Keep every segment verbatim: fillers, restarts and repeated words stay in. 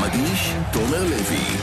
מגיש תומר לוי.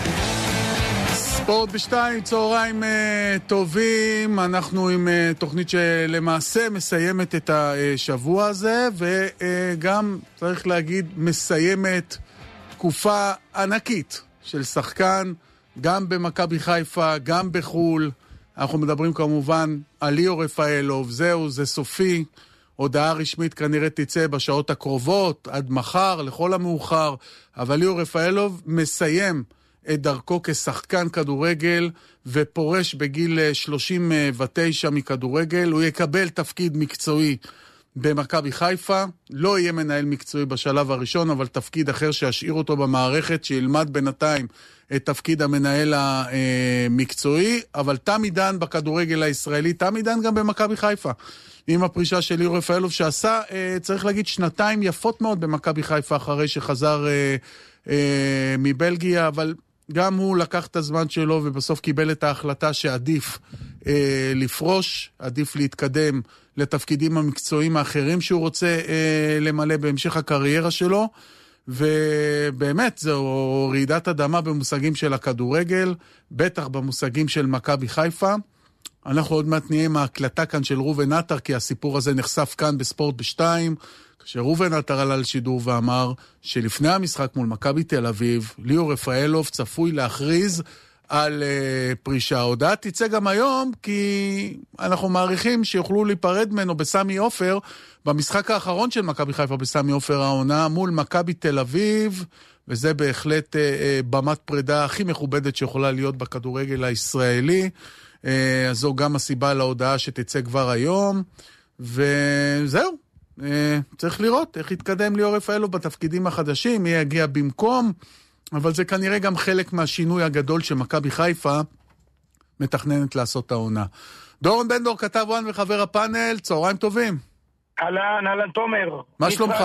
ספורט בשתיים, צהריים uh, טובים. אנחנו עם uh, תוכנית שלמעשה מסיימת את השבוע הזה, וגם uh, צריך להגיד מסיימת תקופה ענקית של שחקן, גם במכבי חיפה, גם בחול. אנחנו מדברים כמובן על ליאור רפאלוב. זהו, זה סופי. הודעה רשמית כנראה תצא בשעות הקרובות, עד מחר, לכל המאוחר. אבל ליאור רפאלוב מסיים את דרכו כשחקן כדורגל ופורש בגיל שלושים ותשע מכדורגל. הוא יקבל תפקיד מקצועי במכבי חיפה, לא יהיה מנהל מקצועי בשלב הראשון, אבל תפקיד אחר שישאיר אותו במערכת, שילמד בינתיים את תפקיד המנהל המקצועי. אבל תם עידן בכדורגל הישראלי, תם עידן גם במכבי חיפה, עם הפרישה של ליאור רפאלוב, שעשה, צריך להגיד, שנתיים יפות מאוד במכבי חיפה אחרי שחזר מבלגיה, אבל גם הוא לקח את הזמן שלו ובסוף קיבל את ההחלטה שעדיף אה, לפרוש, עדיף להתקדם לתפקידים המקצועיים האחרים שהוא רוצה אה, למלא בהמשך הקריירה שלו. ובאמת זו רעידת אדמה במושגים של הכדורגל, בטח במושגים של מכבי חיפה. אנחנו עוד מעט נהיה עם ההקלטה כאן של ראובן עטר, כי הסיפור הזה נחשף כאן בספורט בשתיים, כשראובן עטר עלה לשידור ואמר שלפני המשחק מול מכבי תל אביב, ליאור רפאלוב צפוי להכריז על uh, פרישה. ההודעה תצא גם היום, כי אנחנו מעריכים שיוכלו להיפרד ממנו בסמי עופר, במשחק האחרון של מכבי חיפה בסמי עופר העונה, מול מכבי תל אביב, וזה בהחלט uh, uh, במת פרידה הכי מכובדת שיכולה להיות בכדורגל הישראלי. Uh, אז זו גם הסיבה להודעה שתצא כבר היום, וזהו. Uh, צריך לראות איך יתקדם ליאור רפאלוב בתפקידים החדשים, מי יגיע במקום, אבל זה כנראה גם חלק מהשינוי הגדול שמכבי חיפה מתכננת לעשות העונה. דורון בן דור, כתב וואן וחבר הפאנל, צהריים טובים. אהלן, אהלן תומר. מה שלומך?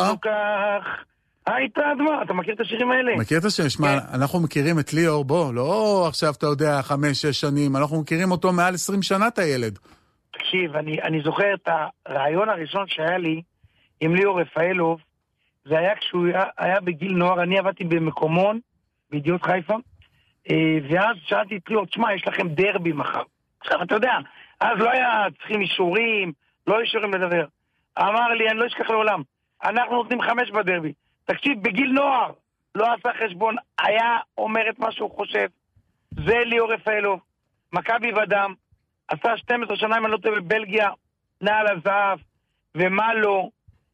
היית אדמה, אתה מכיר את השירים האלה? מכיר את השיר, שמע, אנחנו מכירים את ליאור, בוא, לא עכשיו אתה יודע, חמש, שש שנים, אנחנו מכירים אותו מעל עשרים שנה את הילד. תקשיב, אני, אני זוכר את הרעיון הראשון שהיה לי עם ליאור רפאלוב, זה היה כשהוא היה, היה בגיל נוער, אני עבדתי במקומון, בידיעות חיפה, ואז שאלתי את ליאור, תשמע, יש לכם דרבי מחר. עכשיו, אתה יודע, אז לא היה צריכים אישורים, לא אישורים לדבר. אמר לי, אני לא אשכח לעולם, אנחנו נותנים חמש בדרבי. תקשיב, בגיל נוער, לא עשה חשבון, היה אומר את מה שהוא חושב. זה ליאור רפאלוב, מכבי ודם, עשה שתים עשרה שנה, אם אני לא טועה, בבלגיה, נעל הזהב, ומה לא,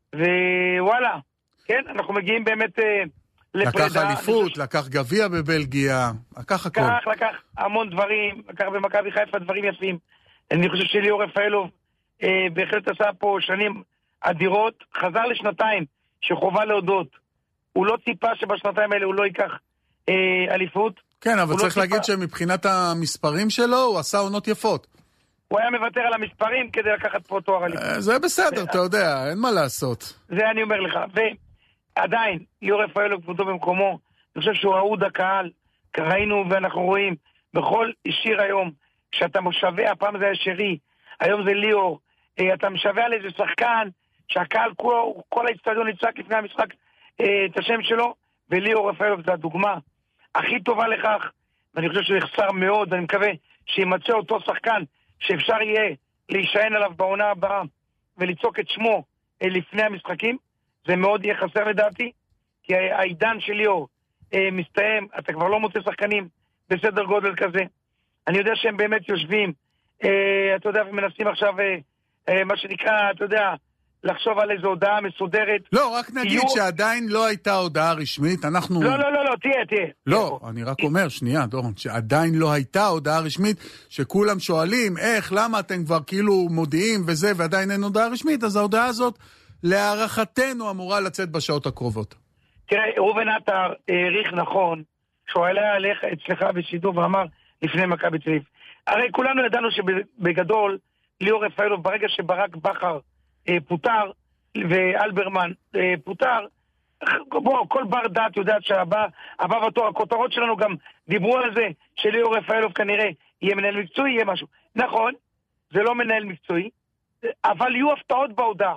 ווואלה, כן, אנחנו מגיעים באמת אה, לפרידה. לקח אליפות, חושב... לקח גביע בבלגיה, לקח הכל. לקח, לקח המון דברים, לקח במכבי חיפה דברים יפים. אני חושב שליאור רפאלוב אה, בהחלט עשה פה שנים אדירות, חזר לשנתיים שחובה להודות. הוא לא ציפה שבשנתיים האלה הוא לא ייקח אה, אליפות. כן, אבל צריך לא להגיד ציפה... שמבחינת המספרים שלו, הוא עשה עונות יפות. הוא היה מוותר על המספרים כדי לקחת פה תואר אליפות. זה בסדר, אתה יודע, אין מה לעשות. זה אני אומר לך. ועדיין, ליאור רפאלוב כבודו במקומו, אני חושב שהוא אהוד הקהל, ראינו ואנחנו רואים, בכל שיר היום, כשאתה משווה, הפעם זה היה שרי, היום זה ליאור, אתה משווה על איזה שחקן, שהקהל כולו, כל האצטדיון יצעק לפני המשחק את השם שלו, וליאור רפאלוב זה הדוגמה הכי טובה לכך, ואני חושב שהוא יחסר מאוד, ואני מקווה שימצא אותו שחקן, שאפשר יהיה להישען עליו בעונה הבאה וליצוק את שמו לפני המשחקים. זה מאוד יהיה חסר לדעתי, כי העידן של ליאור אה, מסתיים, אתה כבר לא מוצא שחקנים בסדר גודל כזה. אני יודע שהם באמת יושבים, אה, אתה יודע, ומנסים עכשיו אה, אה, מה שנקרא, אתה יודע, לחשוב על איזו הודעה מסודרת. לא, רק נגיד יהיו... שעדיין לא הייתה הודעה רשמית, אנחנו... לא, לא, לא, לא, תהיה, תהיה. לא, תהיה. אני רק אומר, שנייה, דורון, שעדיין לא הייתה הודעה רשמית, שכולם שואלים, איך, למה אתם כבר כאילו מודיעים וזה, ועדיין אין הודעה רשמית, אז ההודעה הזאת, להערכתנו, אמורה לצאת בשעות הקרובות. תראה, ראובן עטר העריך נכון, שהוא עלה עליך אצלך בשידור ואמר לפני מכבי תל אביב. הרי כולנו ידענו שבגדול, ליאור רפאלוב, ברגע שברק בכר אה, פוטר, ואלברמן אה, פוטר, בוא, כל בר דעת יודעת שהבא, הבא בתור, הכותרות שלנו גם דיברו על זה, שליאור רפאלוב כנראה יהיה מנהל מקצועי, יהיה משהו. נכון, זה לא מנהל מקצועי, אבל יהיו הפתעות בהודעה.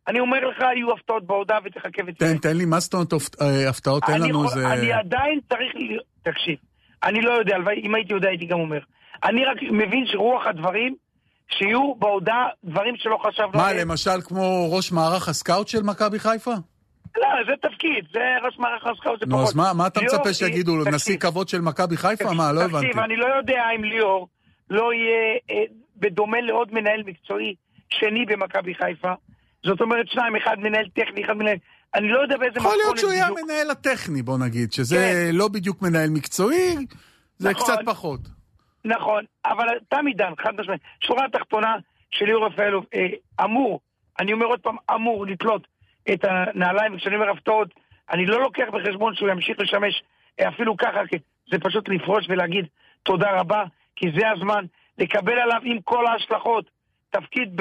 אני אומר לך, יהיו הפתעות בהודעה ותחכה ותראה. תן, תן לי, מה זאת אומרת הפתעות? תן לנו איזה... אני עדיין צריך... תקשיב, אני לא יודע, אם הייתי יודע הייתי גם אומר. אני רק מבין שרוח הדברים, שיהיו בהודעה דברים שלא חשבנו. מה, למשל כמו ראש מערך הסקאוט של מכבי חיפה? לא, זה תפקיד, זה ראש מערך הסקאוט, זה פחות. אז מה אתה מצפה שיגידו לו, נשיא כבוד של מכבי חיפה? מה, לא הבנתי. תקשיב, אני לא יודע אם ליאור לא יהיה בדומה לעוד מנהל מקצועי שני במכבי חיפה. זאת אומרת שניים, אחד מנהל טכני, אחד מנהל... אני לא יודע באיזה... יכול להיות שהוא יהיה המנהל הטכני, בוא נגיד, שזה לא בדיוק מנהל מקצועי, זה קצת פחות. נכון, אבל תם עידן, חד משמעית, שורה התחתונה של ליאור רפאלוב, אמור, אני אומר עוד פעם, אמור לתלות את הנעליים, וכשאני אומר הפתעות, אני לא לוקח בחשבון שהוא ימשיך לשמש אפילו ככה, זה פשוט לפרוש ולהגיד תודה רבה, כי זה הזמן לקבל עליו עם כל ההשלכות, תפקיד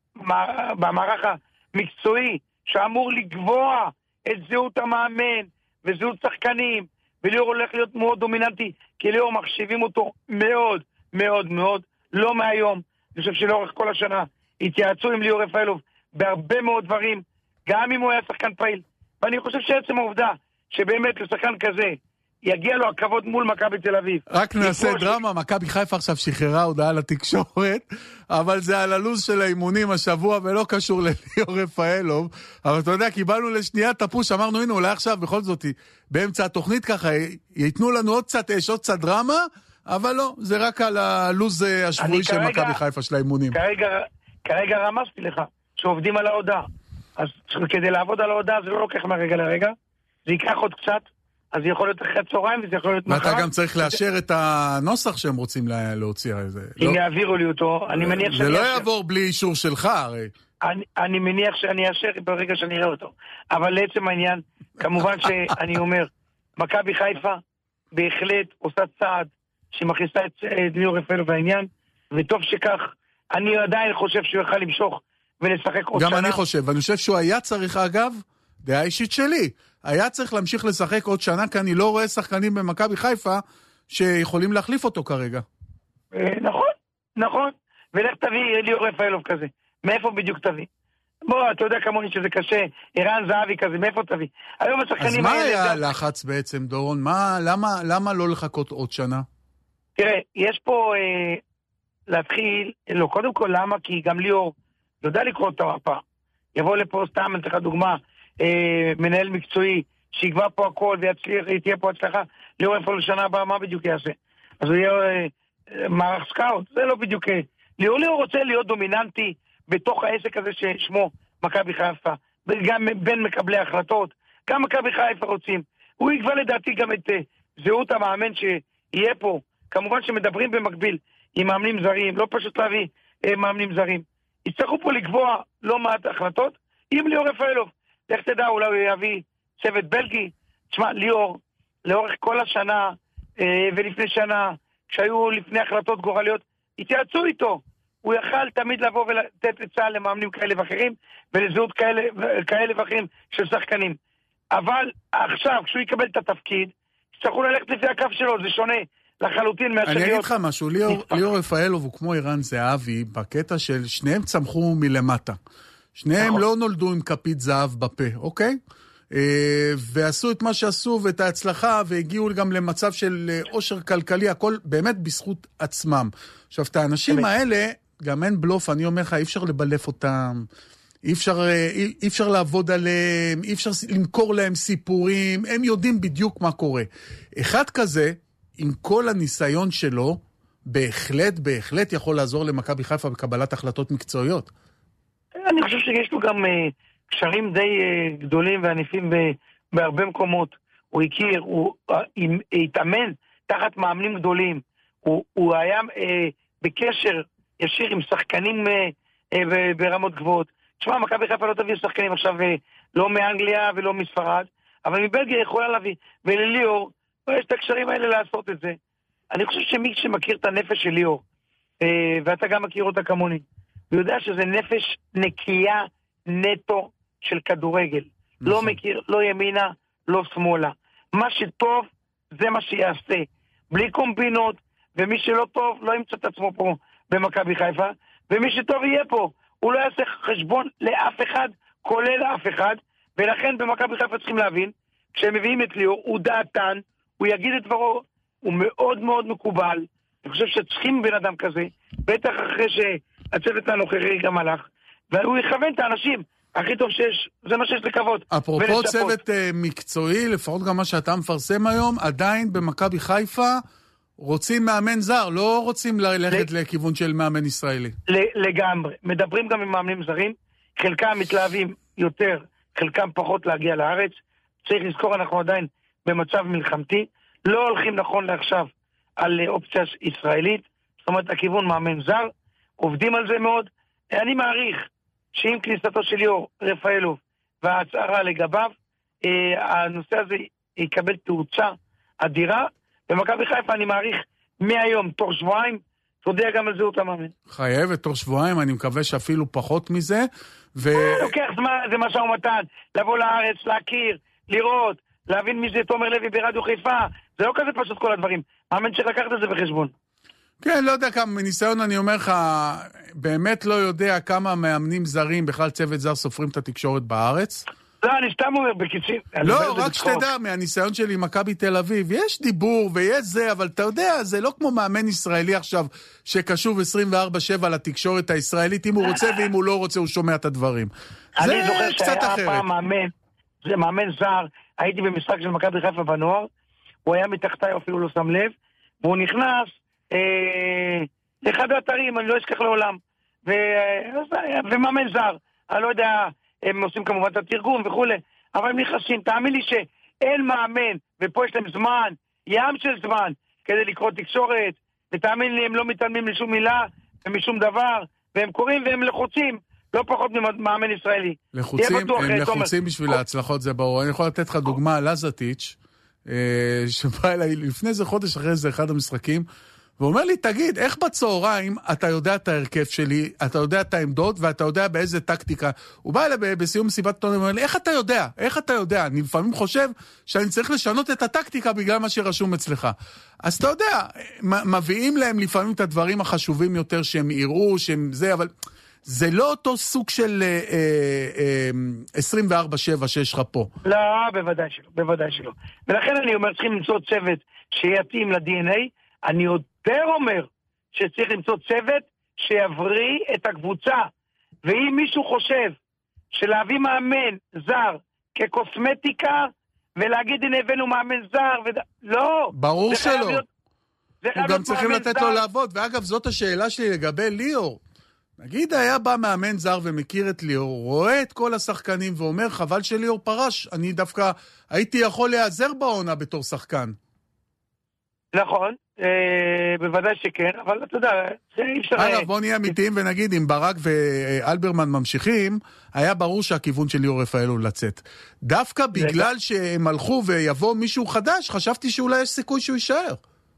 במערך המקצועי, שאמור לגבוע את זהות המאמן וזהות שחקנים, וליאור הולך להיות מאוד דומיננטי, כי ליאור מחשיבים אותו מאוד, מאוד, מאוד, לא מהיום. אני חושב שלאורך כל השנה התייעצו עם ליאור רפאלוב בהרבה מאוד דברים, גם אם הוא היה שחקן פעיל. ואני חושב שעצם העובדה שבאמת לשחקן כזה יגיע לו הכבוד מול מכבי תל אביב. רק נעשה דרמה, מכבי חיפה עכשיו שחררה הודעה לתקשורת, אבל זה על הלוז של האימונים השבוע ולא קשור לליאור רפאלוב. אבל אתה יודע, קיבלנו לשנייה תפוש, אמרנו, הנה, אולי עכשיו בכל זאת, באמצע התוכנית ככה, ייתנו לנו עוד קצת אש, עוד קצת דרמה, אבל לא, זה רק על הלוז השבועי של מכבי חיפה של האימונים. כרגע, כרגע רמזתי לך, שעובדים על ההודעה. אז כדי לעבוד על ההודעה זה לא לוקח מהרגע לרגע, זה ייקח עוד קצת, אז זה יכול להיות אחרי צהריים וזה יכול להיות מחר. ואתה גם צריך לאשר את הנוסח שהם רוצים להוציא על זה. אם יעבירו לי אותו, אני מניח שאני אאשר. זה לא יעבור בלי אישור שלך, הרי. אני מניח שאני אאשר ברגע שאני אראה אותו. אבל לעצם העניין, כמובן שאני אומר, מכבי חיפה בהחלט עושה צעד שמכניסה את ליאור רפאלוב בעניין, וטוב שכך, אני עדיין חושב שהוא יוכל למשוך ולשחק עוד שנה. גם אני חושב, ואני חושב שהוא היה צריך, אגב, דעה אישית שלי, היה צריך להמשיך לשחק עוד שנה, כי אני לא רואה שחקנים במכבי חיפה שיכולים להחליף אותו כרגע. נכון, נכון. ולך תביא ליאור רפאלוב כזה. מאיפה בדיוק תביא? בוא, אתה יודע כמוני שזה קשה, ערן זהבי כזה, מאיפה תביא? היום השחקנים... אז מה היה לחץ בעצם, דורון? מה, למה, למה לא לחכות עוד שנה? תראה, יש פה אה, להתחיל, לא, קודם כל למה? כי גם ליאור יודע לקרוא את המפה. יבוא לפה סתם, אני צריך דוגמה, אה, מנהל מקצועי, שיגבה פה הכל ותהיה פה הצלחה, ליאור רפאלוב לשנה הבאה, מה בדיוק יעשה? אז הוא יהיה אה, מערך סקאוט, זה לא בדיוק... אה, ליאור ליאור רוצה להיות דומיננטי בתוך העסק הזה ששמו מכבי חיפה, גם בין מקבלי ההחלטות, גם מכבי חיפה רוצים. הוא יקבע לדעתי גם את uh, זהות המאמן שיהיה פה. כמובן שמדברים במקביל עם מאמנים זרים, לא פשוט להביא uh, מאמנים זרים. יצטרכו פה לקבוע לא מעט החלטות עם ליאור רפאלוב. לך תדע, אולי הוא יביא צוות בלגי. תשמע, ליאור, לאורך כל השנה uh, ולפני שנה, כשהיו לפני החלטות גורליות, התייעצו איתו. הוא יכל תמיד לבוא ולתת את צהל למאמנים כאלה ואחרים, ולזהות כאלה, כאלה ואחרים של שחקנים. אבל עכשיו, כשהוא יקבל את התפקיד, יצטרכו ללכת לפי הקו שלו, זה שונה לחלוטין מהשגיות. אני אגיד לך משהו, ליאור, ליאור רפאלוב הוא כמו ערן זהבי, בקטע של שניהם צמחו מלמטה. שניהם לא נולדו עם כפית זהב בפה, אוקיי? ועשו את מה שעשו ואת ההצלחה, והגיעו גם למצב של עושר כלכלי, הכל באמת בזכות עצמם. עכשיו, את האנשים האלה, גם אין בלוף, אני אומר לך, אי אפשר לבלף אותם, אי אפשר, אי, אי אפשר לעבוד עליהם, אי אפשר למכור להם סיפורים, הם יודעים בדיוק מה קורה. אחד כזה, עם כל הניסיון שלו, בהחלט, בהחלט יכול לעזור למכבי חיפה בקבלת החלטות מקצועיות. אני חושב שיש לו גם uh, קשרים די uh, גדולים ועניפים בהרבה מקומות. הוא הכיר, הוא uh, התאמן תחת מאמנים גדולים, הוא, הוא היה uh, בקשר ישיר עם שחקנים אה, אה, ברמות גבוהות. תשמע, מכבי חיפה לא תביא שחקנים עכשיו אה, לא מאנגליה ולא מספרד, אבל מבלגיה יכולה להביא. ולליאור, יש את הקשרים האלה לעשות את זה. אני חושב שמי שמכיר את הנפש של ליאור, אה, ואתה גם מכיר אותה כמוני, הוא יודע שזה נפש נקייה נטו של כדורגל. נכון. לא מכיר, לא ימינה, לא שמאלה. מה שטוב, זה מה שיעשה. בלי קומבינות, ומי שלא טוב, לא ימצא את עצמו פה במכבי חיפה, ומי שטוב יהיה פה, הוא לא יעשה חשבון לאף אחד, כולל אף אחד, ולכן במכבי חיפה צריכים להבין, כשהם מביאים את ליאור, הוא דעתן, הוא יגיד את דברו, הוא מאוד מאוד מקובל, אני חושב שצריכים בן אדם כזה, בטח אחרי שהצוות הנוכחי גם הלך, והוא יכוון את האנשים, הכי טוב שיש, זה מה שיש לקוות. אפרופו צוות uh, מקצועי, לפחות גם מה שאתה מפרסם היום, עדיין במכבי חיפה רוצים מאמן זר, לא רוצים ללכת ל... לכיוון של מאמן ישראלי. לגמרי. מדברים גם עם מאמנים זרים, חלקם מתלהבים יותר, חלקם פחות להגיע לארץ. צריך לזכור, אנחנו עדיין במצב מלחמתי, לא הולכים נכון לעכשיו על אופציה ישראלית, זאת אומרת, הכיוון מאמן זר, עובדים על זה מאוד. אני מעריך שעם כניסתו של ליאור רפאלוב וההצהרה לגביו, אה, הנושא הזה יקבל תאוצה אדירה. במכבי חיפה אני מעריך מהיום, תוך שבועיים, תודיע גם על זהות המאמן. חייבת, תוך שבועיים, אני מקווה שאפילו פחות מזה. ו... לוקח זמן, זה משא ומתן, לבוא לארץ, להכיר, לראות, להבין מי זה תומר לוי ברדיו חיפה, זה לא כזה פשוט כל הדברים. מאמן צריך לקחת את זה בחשבון. כן, לא יודע כמה, מניסיון אני אומר לך, באמת לא יודע כמה מאמנים זרים, בכלל צוות זר סופרים את התקשורת בארץ. לא, אני סתם אומר בקיצים. לא, רק שתדע, מהניסיון שלי עם מכבי תל אביב, יש דיבור ויש זה, אבל אתה יודע, זה לא כמו מאמן ישראלי עכשיו, שקשוב עשרים וארבע שבע לתקשורת הישראלית, אם הוא רוצה ואם הוא לא רוצה, הוא שומע את הדברים. זה קצת אחרת. אני זוכר שהיה פעם מאמן, זה מאמן זר, הייתי במשחק של מכבי חיפה בנוער, הוא היה מתחתיי, אפילו לא שם לב, והוא נכנס אה, לאחד האתרים, אני לא אשכח לעולם, ו, ומאמן זר, אני לא יודע, הם עושים כמובן את התרגום וכו', אבל הם נכנסים, תאמין לי שאין מאמן, ופה יש להם זמן, ים של זמן, כדי לקרוא תקשורת, ותאמין לי, הם לא מתעלמים לשום מילה, ומשום דבר, והם קוראים והם לחוצים, לא פחות ממאמן ישראלי. לחוצים, הם לחוצים בשביל ההצלחות, זה ברור. אני יכול לתת לך דוגמה על לזטיץ', שבא אליי לפני זה חודש אחרי זה אחד המשחקים, ואומר לי, תגיד, איך בצהריים אתה יודע את ההרכב שלי, אתה יודע את העמדות, ואתה יודע באיזה טקטיקה. הוא בא אליי בסיום מסיבת עיתונאים, הוא אומר לי, איך אתה יודע? איך אתה יודע? אני לפעמים חושב שאני צריך לשנות את הטקטיקה בגלל מה שרשום אצלך. אז אתה יודע, מביאים להם לפעמים את הדברים החשובים יותר, שהם יראו, שהם זה, אבל זה לא אותו סוג של אה, אה, עשרים וארבע שבע שיש לך פה. לא, בוודאי שלא, בוודאי שלא. ולכן אני אומר, צריכים למצוא צוות שיתאים ל-די אן איי, אני יותר אומר שצריך למצוא צוות שיבריא את הקבוצה. ואם מישהו חושב שלהביא מאמן זר כקוסמטיקה, ולהגיד הנה הבאנו מאמן זר, וד... לא. ברור שלא. להיות... הוא גם צריכים לתת זר. לו לעבוד. ואגב, זאת השאלה שלי לגבי ליאור. נגיד היה בא מאמן זר ומכיר את ליאור, רואה את כל השחקנים ואומר, חבל שליאור פרש, אני דווקא הייתי יכול להיעזר בעונה בתור שחקן. נכון, אה, בוודאי שכן, אבל אתה יודע, זה אי אפשר... אגב, בוא נהיה אמיתיים ונגיד, אם ברק ואלברמן ממשיכים, היה ברור שהכיוון של ליאור רפאלוב לצאת. דווקא בגלל שהם הלכו ויבוא מישהו חדש, חשבתי שאולי יש סיכוי שהוא יישאר.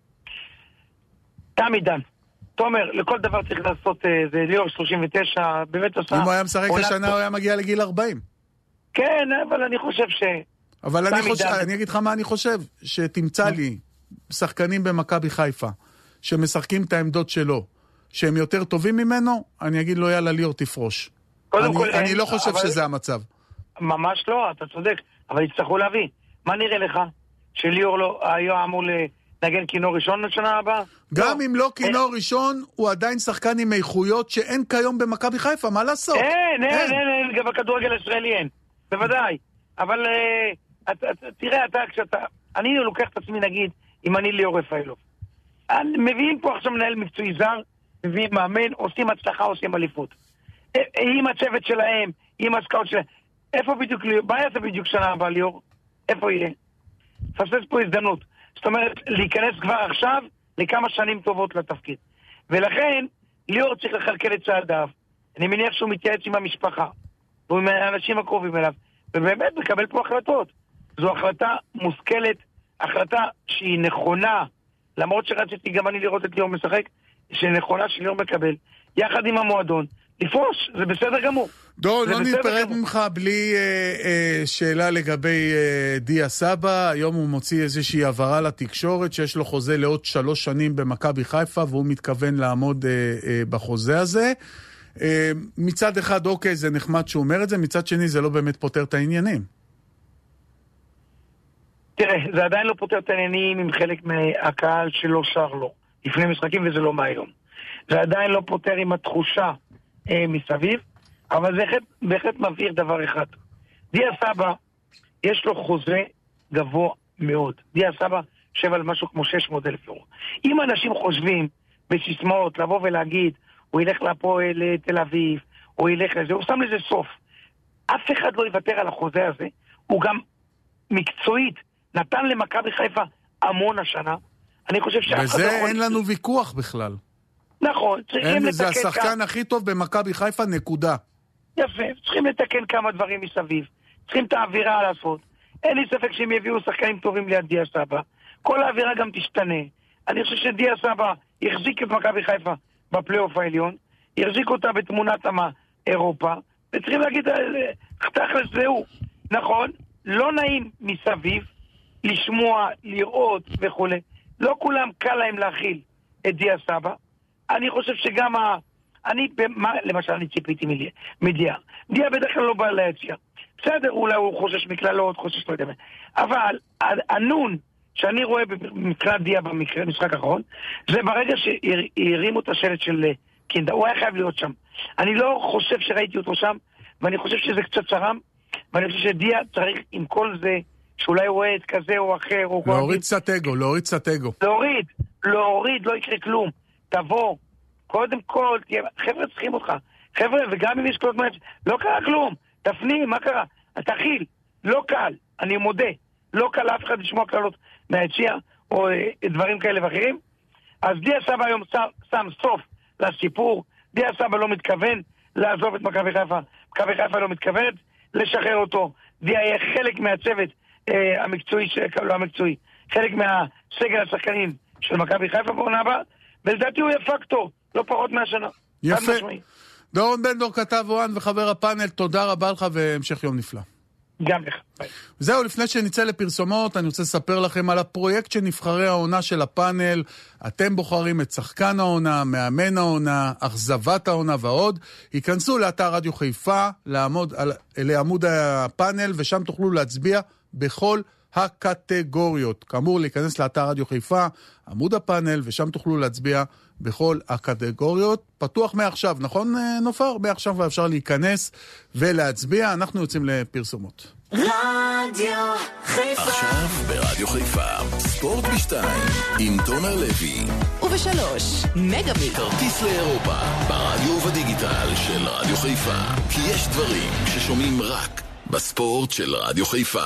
תם עידן. תומר, לכל דבר צריך לעשות, זה ליאור שלושים ותשע, באמת עושה... אם הוא היה משחק השנה, הוא היה מגיע לגיל ארבעים. כן, אבל אני חושב ש... אבל אני חושב, אני אגיד לך מה אני חושב, שתמצא לי שחקנים במכבי חיפה, שמשחקים את העמדות שלו, שהם יותר טובים ממנו, אני אגיד לו, יאללה, ליאור תפרוש. אני לא חושב שזה המצב. ממש לא, אתה צודק, אבל יצטרכו להביא. מה נראה לך? שליאור לא היה אמור לנגן כינור ראשון לשנה הבאה? גם אם לא כינור ראשון, הוא עדיין שחקן עם איכויות שאין כיום במכבי חיפה, מה לעשות? אין, אין, אין, אין, גם בכדורגל הישראלי אין, בוודאי. אבל תראה, אתה, כשאתה, אני לוקח את עצמי, נגיד, אם אני ליאור רפאלוב. מביאים פה עכשיו מנהל מקצועי זר, מביאים מאמן, עושים הצלחה, עושים אליפות. עם הצוות שלהם, עם הסקאוט שלהם. איפה בדיוק ליאור? מה יעשה בדיוק שנה הבאה ליאור? איפה יהיה? תפסס פה הזדמנות. זאת אומרת, להיכנס כבר עכשיו לכמה שנים טובות לתפקיד. ולכן, ליאור צריך לחלקל את צעדיו. אני מניח שהוא מתייעץ עם המשפחה, ועם האנשים הקרובים אליו, ובאמת מקבל פה החלטות. זו החלטה מושכלת, החלטה שהיא נכונה, למרות שרציתי גם אני לראות את ליאור משחק, שנכונה שליאור מקבל, יחד עם המועדון, לפרוש, זה בסדר גמור. דורון, לא נתפרד ממך בלי אה, אה, שאלה לגבי אה, דיה סבא. היום הוא מוציא איזושהי הבהרה לתקשורת שיש לו חוזה לעוד שלוש שנים במכבי חיפה, והוא מתכוון לעמוד אה, אה, בחוזה הזה. מצד אחד, אוקיי, זה נחמד שהוא אומר את זה, מצד שני, זה לא באמת פותר את העניינים. תראה, זה עדיין לא פותר את העניינים עם חלק מהקהל שלא שר לו, לפני משחקים, וזה לא מהיום. זה עדיין לא פותר עם התחושה אה, מסביב, אבל זה בהחלט מבהיר דבר אחד. דיה סבא, יש לו חוזה גבוה מאוד. דיה סבא שב על משהו כמו שש מאות אלף יורו. אם אנשים חושבים בסיסמאות לבוא ולהגיד, הוא ילך לפועל תל אביב, הוא ילך לזה, הוא שם לזה סוף. אף אחד לא יוותר על החוזה הזה. הוא גם מקצועית נתן למכבי חיפה המון השנה. אני חושב שאף אחד לא וזה יכול... אין לנו ויכוח בכלל. נכון, צריכים לתקן... זה השחקן הכי טוב במכבי חיפה, נקודה. יפה, צריכים לתקן כמה דברים מסביב. צריכים את האווירה לעשות. אין לי ספק שהם יביאו שחקנים טובים ליד דיה סבא. כל האווירה גם תשתנה. אני חושב שדיה סבא יחזיק את מכבי חיפה בפלייאוף העליון, יחזיק אותה בתמונת אירופה, וצריכים להגיד, תכלס זהו. נכון, לא נעים מסביב, לשמוע, לראות וכו'. לא כולם קל להם להכיל את דיה סבא. אני חושב שגם ה... אני, במה, למשל, אני ציפיתי מדיה. מדיה. דיה בדרך כלל לא בא להציע. בסדר, אולי הוא חושש מכללות, חושש לא יודע מה. אבל הנון שאני רואה מבחינת דיה במשחק האחרון, זה ברגע שהרימו את השלט של קינדה. הוא היה חייב להיות שם. אני לא חושב שראיתי אותו שם, ואני חושב שזה קצת צרם, ואני חושב שדיה צריך עם כל זה, שאולי הוא רואה את כזה או אחר, או להוריד קצת אגו, להוריד קצת אגו. להוריד, להוריד, לא יקרה כלום. תבוא, קודם כל, חבר'ה צריכים אותך. חבר'ה, וגם אם יש כל הזמן, לא קרה כלום. תפנים, מה קרה? תכיל, לא קל, אני מודה. לא קל אף אחד לשמוע כללות מהיציאה, או אה, דברים כאלה ואחרים. אז דיה סבא היום שם, שם סוף לסיפור. דיה סבא לא מתכוון לעזוב את מכבי חיפה. מכבי חיפה לא מתכוונת לשחרר אותו. דיה יהיה חלק מהצוות אה, המקצועי, לא המקצועי, חלק מהסגל השחקנים של מכבי חיפה בעונה הבאה, ולדעתי הוא יהיה פקטור, לא פחות מהשנה. יפה. דורון בן דור, כתב וואן וחבר הפאנל, תודה רבה לך והמשך יום נפלא. גם לך. ביי. זהו, לפני שנצא לפרסומות, אני רוצה לספר לכם על הפרויקט של נבחרי העונה של הפאנל. אתם בוחרים את שחקן העונה, מאמן העונה, אכזבת העונה ועוד. ייכנסו לאתר רדיו חיפה, לעמוד, לעמוד הפאנל, ושם תוכלו להצביע בכל הקטגוריות. כאמור, להיכנס לאתר רדיו חיפה, עמוד הפאנל, ושם תוכלו להצביע בכל הקטגוריות. פתוח מעכשיו, נכון נופר? מעכשיו ואפשר להיכנס ולהצביע. אנחנו יוצאים לפרסומות. רדיו חיפה. עכשיו ברדיו חיפה, ספורט בשתיים, עם תומר לוי. ובשלוש, מגה-ביט. כרטיס לאירופה, ברדיו ובדיגיטל של רדיו חיפה. כי יש דברים ששומעים רק בספורט של רדיו חיפה.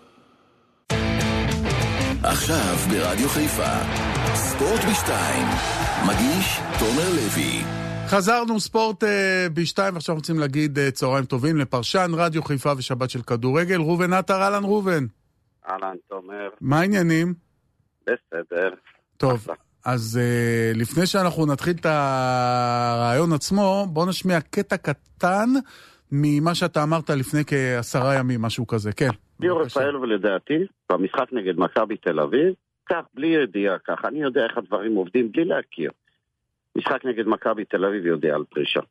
עכשיו ברדיו חיפה, ספורט בשתיים, מגיש תומר לוי. חזרנו ספורט uh, בשתיים, ועכשיו רוצים להגיד uh, צהריים טובים לפרשן רדיו חיפה ושבת של כדורגל, ראובן עטר. אהלן ראובן. אהלן תומר. מה העניינים? בסדר. טוב, אחלה. אז uh, לפני שאנחנו נתחיל את הרעיון עצמו, בוא נשמיע קטע קטן ממה שאתה אמרת לפני כעשרה ימים, משהו כזה, כן. ליאור רפאל ולדעתי, במשחק נגד מכבי תל אביב, כך, בלי ידיעה כך, אני יודע איך הדברים עובדים בלי להכיר. משחק נגד מכבי תל אביב יודע על פרישה.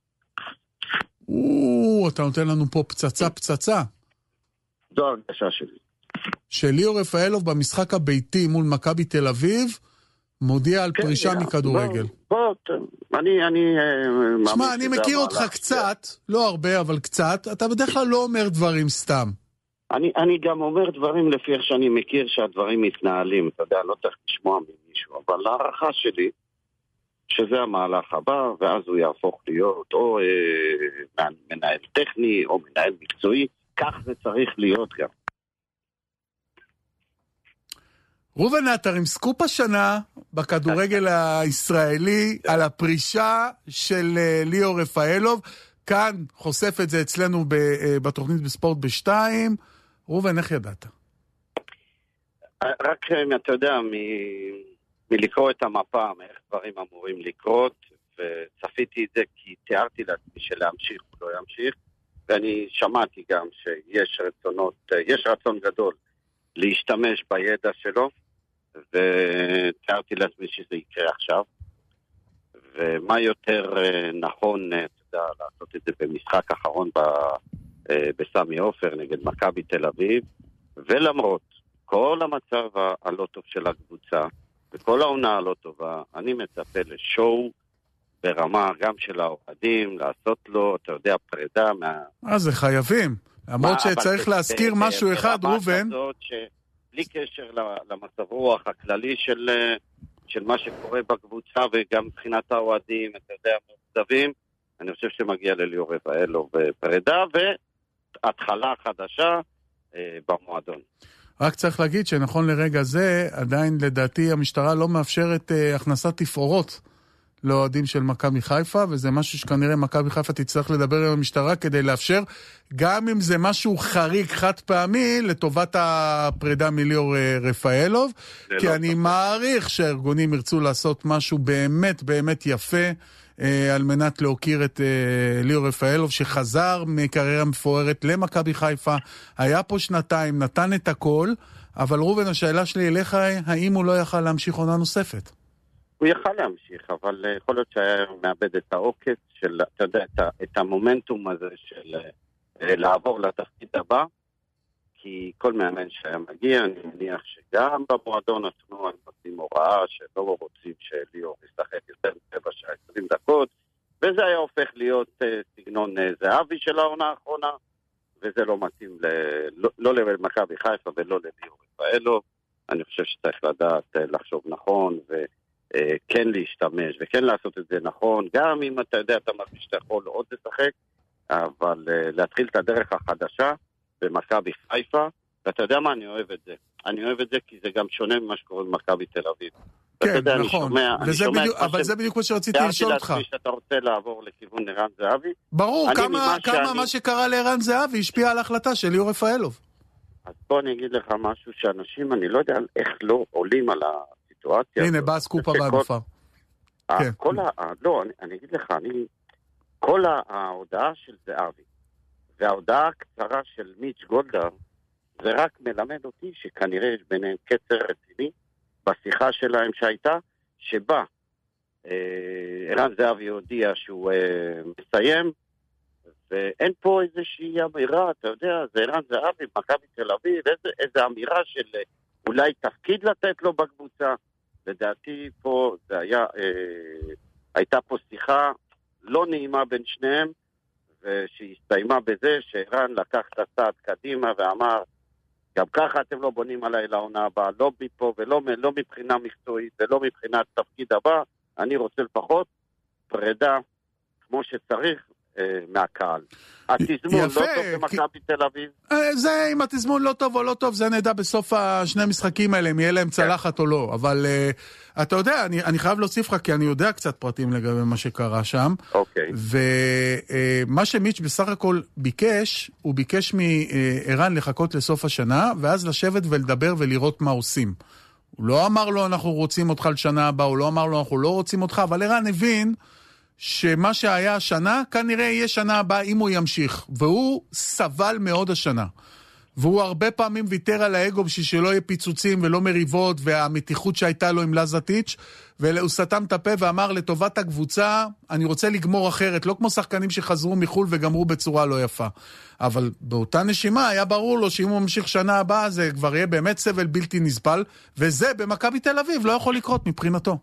או, אתה נותן לנו פה פצצה פצצה. זו הרגשה שלי. שליאור רפאלוב במשחק הביתי מול מכבי תל אביב, מודיע על פרישה מכדורגל. בוא, אני, אני... שמע, אני מכיר אותך קצת, לא הרבה, אבל קצת, אתה בדרך כלל לא אומר דברים סתם. אני, אני גם אומר דברים לפי איך שאני מכיר שהדברים מתנהלים, אתה יודע, לא צריך לשמוע ממישהו, אבל להערכה שלי, שזה המהלך הבא, ואז הוא יהפוך להיות או אה, מנהל טכני, או מנהל מקצועי, כך זה צריך להיות גם. ראובן עטר, עם סקופ השנה בכדורגל הישראלי על הפרישה של ליאור רפאלוב, כאן חושף את זה אצלנו בתוכנית בספורט בשתיים. ראובן, איך ידעת? רק אתה יודע, מלקרוא את המפה, מאיך דברים אמורים לקרות, וצפיתי את זה כי תיארתי לעצמי שלהמשיך או לא ימשיך, ואני שמעתי גם שיש רצונות, יש רצון גדול להשתמש בידע שלו, ותיארתי לעצמי שזה יקרה עכשיו. ומה יותר נכון יודע, לעשות את זה במשחק אחרון ב, אה, בסמי עופר נגד מכבי תל אביב, ולמרות כל המצב ה- הלא טוב של הקבוצה, וכל העונה הלא טובה, אני מצפה לשואו ברמה גם של האוהדים, לעשות לו, אתה יודע, פרידה מה... אז זה חייבים. למרות שצריך להזכיר משהו אחד, רובן. בלי קשר למצב רוח הכללי של, של מה שקורה בקבוצה, וגם מבחינת האוהדים, אתה יודע, מוצבים, אני חושב שמגיע לליאור רפאלוב פרידה, והתחלה חדשה אה, במועדון. רק צריך להגיד שנכון לרגע זה, עדיין לדעתי המשטרה לא מאפשרת אה, הכנסת תפאורות לאוהדים של מכבי חיפה, וזה משהו שכנראה מכבי חיפה תצטרך לדבר עם המשטרה כדי לאפשר, גם אם זה משהו חריג חד פעמי, לטובת הפרידה מליאור רפאלוב, כי לא אני מעריך שהארגונים ירצו לעשות משהו באמת באמת יפה, אה, על מנת להוקיר את אה, ליאור רפאלוב, שחזר מקריירה מפוארת למכבי חיפה, היה פה שנתיים, נתן את הכל, אבל רובן, השאלה שלי אליך, האם הוא לא יכל להמשיך עונה נוספת? הוא יכל להמשיך, אבל יכול להיות שהיה מאבד את העוקץ של, אתה יודע, את, את המומנטום הזה של לעבור לתפקיד הבא, כי כל מאמן שהיה מגיע, אני מניח שגם במועדון עצמו הם נותנים הוראה שלא רוצים שליאור ישחק יותר מטבע שעה עשרים דקות, וזה היה הופך להיות סגנון זהבי של העונה האחרונה, וזה לא מתאים ל, לא, לא למכבי חיפה ולא לליאור רפאלוב. אני חושב שצריך לדעת לחשוב נכון ו... כן להשתמש וכן לעשות את זה נכון, גם אם אתה יודע, אתה מרגיש שאתה יכול עוד לשחק, אבל להתחיל את הדרך החדשה במכבי חיפה, ואתה יודע מה, אני אוהב את זה. אני אוהב את זה כי זה גם שונה ממה שקורה במכבי תל אביב. כן, יודע, נכון. אני שומע, אני שומע בדיוק, אבל ש... זה בדיוק מה שרציתי לשאול אותך. תיארתי שאתה רוצה לעבור לכיוון ערן זהבי. ברור, כמה, כמה שאני... מה שקרה לערן זהבי השפיע על ההחלטה של ליאור רפאלוב. אז בוא אני אגיד לך משהו שאנשים, אני לא יודע איך לא עולים על ה... הנה, בא סקופה באלופה. כל ה... לא, אני אגיד לך, אני... כל ההודעה של זהבי, וההודעה הקצרה של מיץ' גולדהר, זה רק מלמד אותי שכנראה יש ביניהם קצר רציני, בשיחה שלהם שהייתה, שבה ערן זהבי הודיע שהוא מסיים, ואין פה איזושהי אמירה, אתה יודע, זה ערן זהבי, מכבי תל אביב, איזו אמירה של... אולי תפקיד לתת לו בקבוצה. לדעתי פה זה היה, אה, הייתה פה שיחה לא נעימה בין שניהם, ושהסתיימה בזה שערן לקח את הצעד קדימה ואמר, גם ככה אתם לא בונים עליי לעונה הבאה, לא מפה ולא לא מבחינה מקצועית ולא מבחינת תפקיד הבא, אני רוצה לפחות פרידה כמו שצריך, מהקהל. התזמון לא טוב במכבי תל אביב. זה, אם התזמון לא טוב או לא טוב, זה נדע בסוף השני המשחקים האלה, אם יהיה להם צלחת או לא. אבל אתה יודע, אני חייב להוסיף לך, כי אני יודע קצת פרטים לגבי מה שקרה שם. אוקיי. ומה שמיץ' בסך הכל ביקש, הוא ביקש מערן לחכות לסוף השנה, ואז לשבת ולדבר ולראות מה עושים. הוא לא אמר לו, אנחנו רוצים אותך לשנה הבאה, הוא לא אמר לו, אנחנו לא רוצים אותך, אבל ערן הבין שמה שהיה השנה, כנראה יהיה שנה הבאה אם הוא ימשיך. והוא סבל מאוד השנה. והוא הרבה פעמים ויתר על האגו בשביל שלא יהיה פיצוצים ולא מריבות, והמתיחות שהייתה לו עם לזטיץ', והוא סתם את הפה ואמר לטובת הקבוצה, אני רוצה לגמור אחרת, לא כמו שחקנים שחזרו מחול וגמרו בצורה לא יפה. אבל באותה נשימה היה ברור לו שאם הוא ממשיך שנה הבאה, זה כבר יהיה באמת סבל בלתי נסבל, וזה במכבי תל אביב לא יכול לקרות מבחינתו.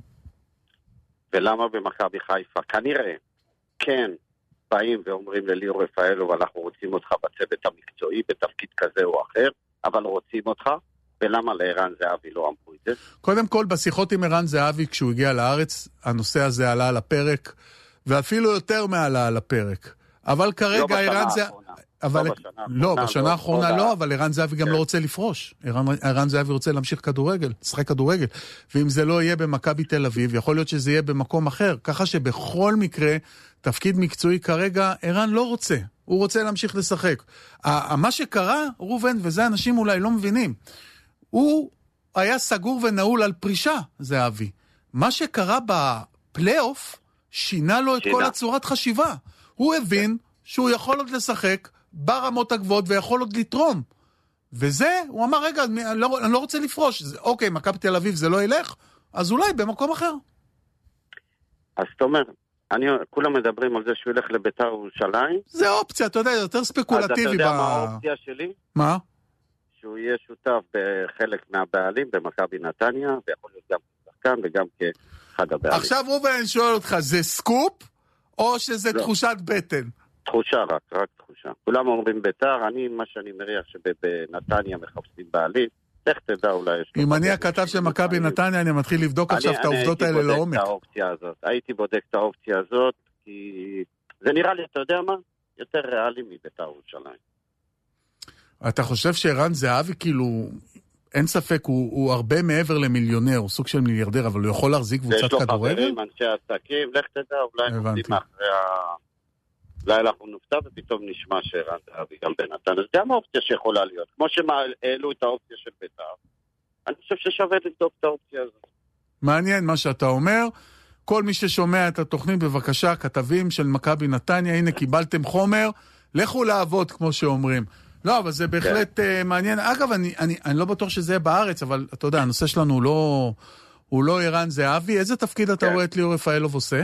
ולמה במכבי חיפה? כנראה, כן, באים ואומרים לליאור רפאלוב, אנחנו רוצים אותך בצוות המקצועי, בתפקיד כזה או אחר, אבל רוצים אותך, ולמה לערן זהבי לא אמרו את זה? קודם כל, בשיחות עם ערן זהבי, כשהוא הגיע לארץ, הנושא הזה עלה על הפרק, ואפילו יותר מעלה על הפרק. אבל כרגע ערן זהבי... אבל לא, בשנה האחרונה לא, אבל ערן זהבי גם לא רוצה לפרוש. ערן זהבי רוצה להמשיך כדורגל, לשחק כדורגל. ואם זה לא יהיה במכבי תל אביב, יכול להיות שזה יהיה במקום אחר. ככה שבכל מקרה, תפקיד מקצועי כרגע, ערן לא רוצה. הוא רוצה להמשיך לשחק. מה שקרה, רובן, וזה אנשים אולי לא מבינים, הוא היה סגור ונעול על פרישה, זהבי. מה שקרה בפלייאוף, שינה לו את כל הצורת חשיבה. הוא הבין שהוא יכול עוד לשחק ברמות הגבוהות ויכול עוד לתרום. וזה, הוא אמר, רגע, אני לא, אני לא רוצה לפרוש. זה, אוקיי, מכבי תל אביב זה לא ילך, אז אולי במקום אחר. אז זאת אומרת, אני, כולם מדברים על זה שהוא ילך לביתר ירושלים. זה אופציה, אתה יודע, יותר ספקולטיבי. אז אתה יודע ב... מה האופציה שלי? מה? שהוא יהיה שותף בחלק מהבעלים במכבי נתניה, ויכול להיות גם כשחקן וגם כאחד הבעלים. עכשיו רובן, אני שואל אותך, זה סקופ או שזה לא. תחושת בטן? תחושה רק, רק תחושה. כולם אומרים ביתר, אני, מה שאני מריח שבנתניה מחפשים בעלים, איך תדע אולי... אם אני הכתב של מכבי נתניה, אני מתחיל לבדוק עכשיו את העובדות האלה לעומק. הייתי בודק את האופציה הזאת, כי זה נראה לי, אתה יודע מה? יותר ריאלי מביתר ירושלים. אתה חושב שערן זהבי, כאילו, אין ספק, הוא, הוא הרבה מעבר למיליונר, הוא סוג של מיליארדר, אבל הוא יכול להחזיק קבוצת כדורגל? יש לו חברים, אנשי עסקים, לך תדע, אולי נופדים אחרי ה... אולי אנחנו נופתע ופתאום נשמע שערן זהבי גם בנתן. אז גם האופציה שיכולה להיות. כמו שהעלו את האופציה של ביתר, אני חושב ששווה לבדוק את האופציה הזאת. מעניין מה שאתה אומר. כל מי ששומע את התוכנית, בבקשה, כתבים של מכבי נתניה, הנה קיבלתם חומר, לכו לעבוד כמו שאומרים. לא, אבל זה בהחלט uh, מעניין. אגב, אני, אני, אני לא בטוח שזה יהיה בארץ, אבל אתה יודע, הנושא שלנו הוא לא, הוא לא ערן זהבי. איזה תפקיד אתה רואה את ליאור רפאלוב עושה?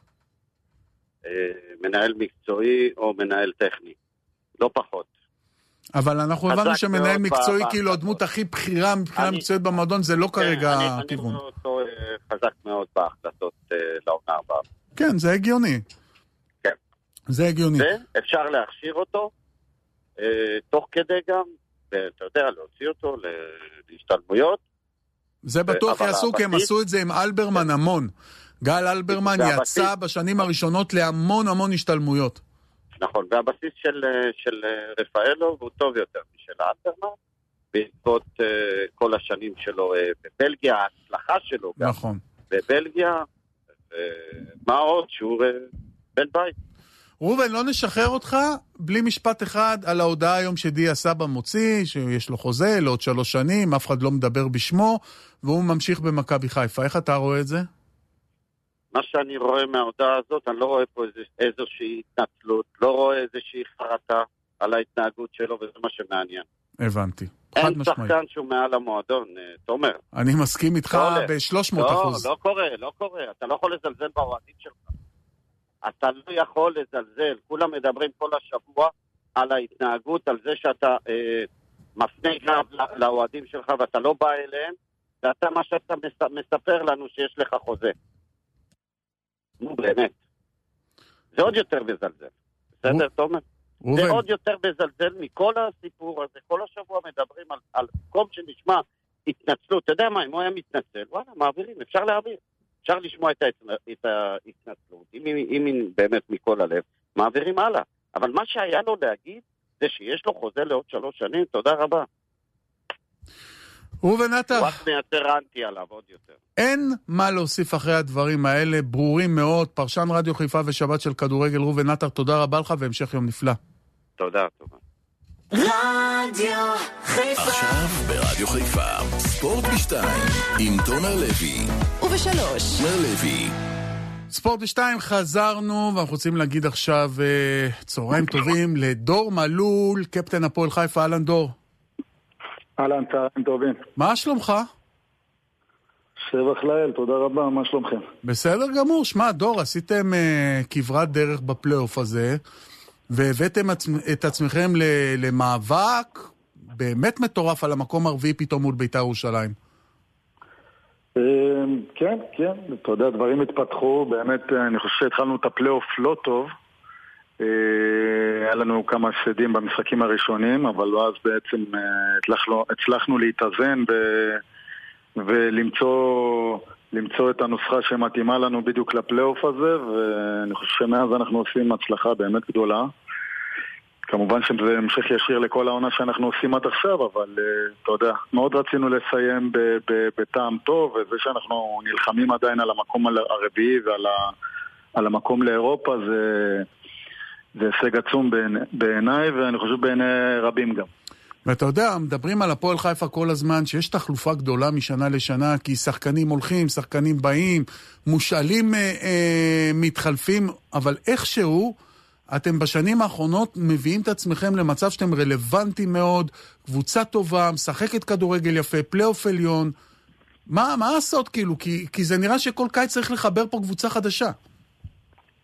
מנהל מקצועי או מנהל טכני. לא פחות. אבל אנחנו הבנו שמנהל מקצועי, כאילו הדמות הכי בחירה מבחינה מקצועית במועדון, זה לא כרגע הכיוון. אני רואה אותו חזק מאוד בהחלטות לעונה הבאה. כן, זה הגיוני. כן. זה הגיוני. ואפשר להכשיר אותו, תוך כדי גם, ואתה יודע, להוציא אותו להשתלמויות. זה בטוח יעשו, כי הם עשו את זה עם אלברמן המון. גל אלברמן יצא בשנים הראשונות להמון המון השתלמויות. נכון, והבסיס של, של רפאלוב הוא טוב יותר משל אלברמן, בעקבות uh, כל השנים שלו uh, בבלגיה, ההצלחה שלו נכון. בבלגיה, uh, מה עוד שהוא uh, בן בית. רובן, לא נשחרר אותך בלי משפט אחד על ההודעה היום שדי הסבא מוציא, שיש לו חוזה לעוד שלוש שנים, אף אחד לא מדבר בשמו, והוא ממשיך במכבי חיפה. איך אתה רואה את זה? מה שאני רואה מההודעה הזאת, אני לא רואה פה איזו, איזושהי התנצלות, לא רואה איזושהי חרטה על ההתנהגות שלו, וזה מה שמעניין. הבנתי. אין שחקן שהוא מעל המועדון, תומר. אני מסכים איתך ב-שלוש מאות אחוז. לא, לא קורה, לא קורה. אתה לא יכול לזלזל באוהדים שלך. אתה לא יכול לזלזל. כולם מדברים כל השבוע על ההתנהגות, על זה שאתה אה, מפנה גב לאוהדים שלך, ואתה לא בא אליהם, ואתה מה שאתה מספר לנו שיש לך חוזה. נו, באמת. זה עוד יותר בזלזל. בסדר, תומר? זה עוד יותר בזלזל מכל הסיפור הזה. כל השבוע מדברים על, על קום שנשמע התנצלות. אתה יודע מה, אם הוא היה מתנצל, וואלה, מעבירים, אפשר להעביר. אפשר לשמוע את, ההתנ... את ההתנצלות. אם, אם, אם באמת מכל הלב, מעבירים הלאה. אבל מה שהיה לו להגיד, זה שיש לו חוזה לעוד שלוש שנים, תודה רבה. רובן עטר, הוא רק מייצר אנטי עליו עוד יותר. אין מה להוסיף אחרי הדברים האלה, ברורים מאוד. פרשן רדיו חיפה ושבת של כדורגל, רובן עטר, תודה רבה לך והמשך יום נפלא. תודה, תודה. רדיו חיפה. עכשיו ברדיו חיפה, ספורט בשתיים, עם תומר לוי. ובשלוש, תומר לוי. ספורט בשתיים, חזרנו, ואנחנו רוצים להגיד עכשיו צהריים טובים לדור מלול, קפטן הפועל חיפה. אהלן דור. אהלן, צהריים טובים. מה שלומך? שבח לאל, תודה רבה, מה שלומכם? בסדר גמור, שמע דור, עשיתם uh, כברת דרך בפלייאוף הזה, והבאתם עצ... את עצמכם ל- למאבק באמת מטורף על המקום הרביעי פתאום מול בית"ר ירושלים. כן, כן, אתה יודע, דברים התפתחו, באמת אני חושב שהתחלנו את הפלייאוף לא טוב, היה לנו כמה הפסדים במשחקים הראשונים, אבל אז בעצם הצלחנו, הצלחנו להתאזן ו... ולמצוא למצוא את הנוסחה שמתאימה לנו בדיוק לפלייאוף הזה, ואני חושב שמאז אנחנו עושים הצלחה באמת גדולה. כמובן שזה המשך ישיר לכל העונה שאנחנו עושים עד עכשיו, אבל אתה יודע, מאוד רצינו לסיים בטעם טוב, וזה שאנחנו נלחמים עדיין על המקום הרביעי ועל ה, על המקום לאירופה, זה, זה הישג עצום בעיניי, ואני חושב בעיני רבים גם. ואתה יודע, מדברים על הפועל חיפה כל הזמן, שיש תחלופה גדולה משנה לשנה, כי שחקנים הולכים, שחקנים באים, מושאלים אה, אה, מתחלפים, אבל איכשהו, אתם בשנים האחרונות מביאים את עצמכם למצב שאתם רלוונטיים מאוד, קבוצה טובה, משחקת כדורגל יפה, פלייאוף עליון. מה, מה לעשות כאילו? כי, כי זה נראה שכל קיץ צריך לחבר פה קבוצה חדשה.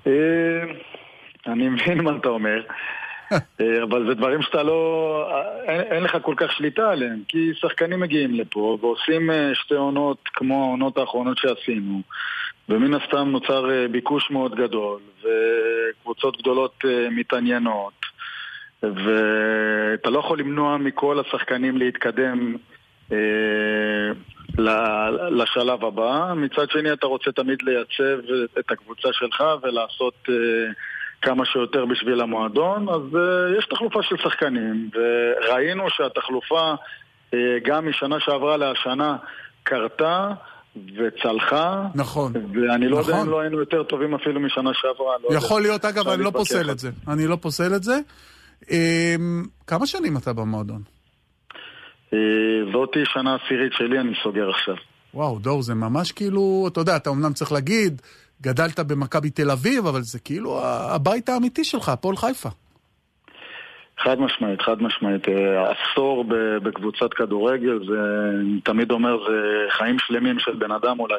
אני מבין מה אתה אומר, אבל זה דברים שאתה לא... אין, אין לך כל כך שליטה עליהם, כי שחקנים מגיעים לפה ועושים שתי עונות כמו העונות האחרונות שעשינו, ומן הסתם נוצר ביקוש מאוד גדול, וקבוצות גדולות מתעניינות, ואתה לא יכול למנוע מכל השחקנים להתקדם לשלב הבא. מצד שני אתה רוצה תמיד לייצב את הקבוצה שלך ולעשות כמה שיותר בשביל המועדון, אז יש תחלופה של שחקנים, וראינו שהתחלופה גם משנה שעברה להשנה קרתה וצלחה. נכון. ואני לא נכון. יודע אם לא היינו יותר טובים אפילו משנה שעברה. לא יכול יודע. להיות, אגב, אני לא פוסל את זה. אני לא פוסל את זה. כמה שנים אתה במועדון? זאתי שנה עשירית שלי, אני סוגר עכשיו. וואו, דור, זה ממש כאילו, אתה יודע, אתה אומנם צריך להגיד, גדלת במכבי תל אביב, אבל זה כאילו הבית האמיתי שלך, הפועל חיפה. חד משמעית, חד משמעית. עשור בקבוצת כדורגל, זה, תמיד אומר, זה חיים שלמים של בן אדם אולי.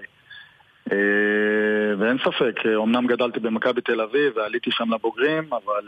ואין ספק, אמנם גדלתי במכבי תל אביב ועליתי שם לבוגרים, אבל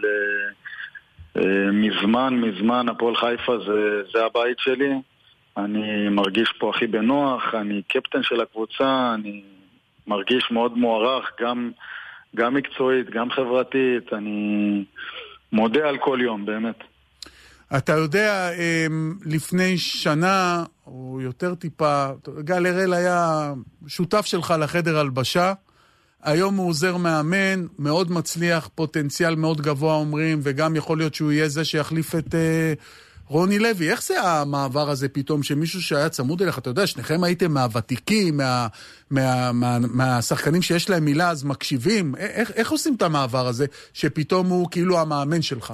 מזמן, מזמן הפועל חיפה זה, זה הבית שלי. אני מרגיש פה הכי בנוח, אני קפטן של הקבוצה, אני מרגיש מאוד מוערך, גם, גם מקצועית, גם חברתית, אני מודה על כל יום, באמת. אתה יודע, לפני שנה, או יותר טיפה, גל הראל היה שותף שלך לחדר הלבשה, היום הוא עוזר מאמן, מאוד מצליח, פוטנציאל מאוד גבוה אומרים, וגם יכול להיות שהוא יהיה זה שיחליף את רוני לוי. איך זה המעבר הזה פתאום, שמישהו שהיה צמוד אליך, אתה יודע, שניכם הייתם מהוותיקים, מה, מה, מה, מהשחקנים שיש להם מילה, אז מקשיבים. איך, איך עושים את המעבר הזה, שפתאום הוא כאילו המאמן שלך?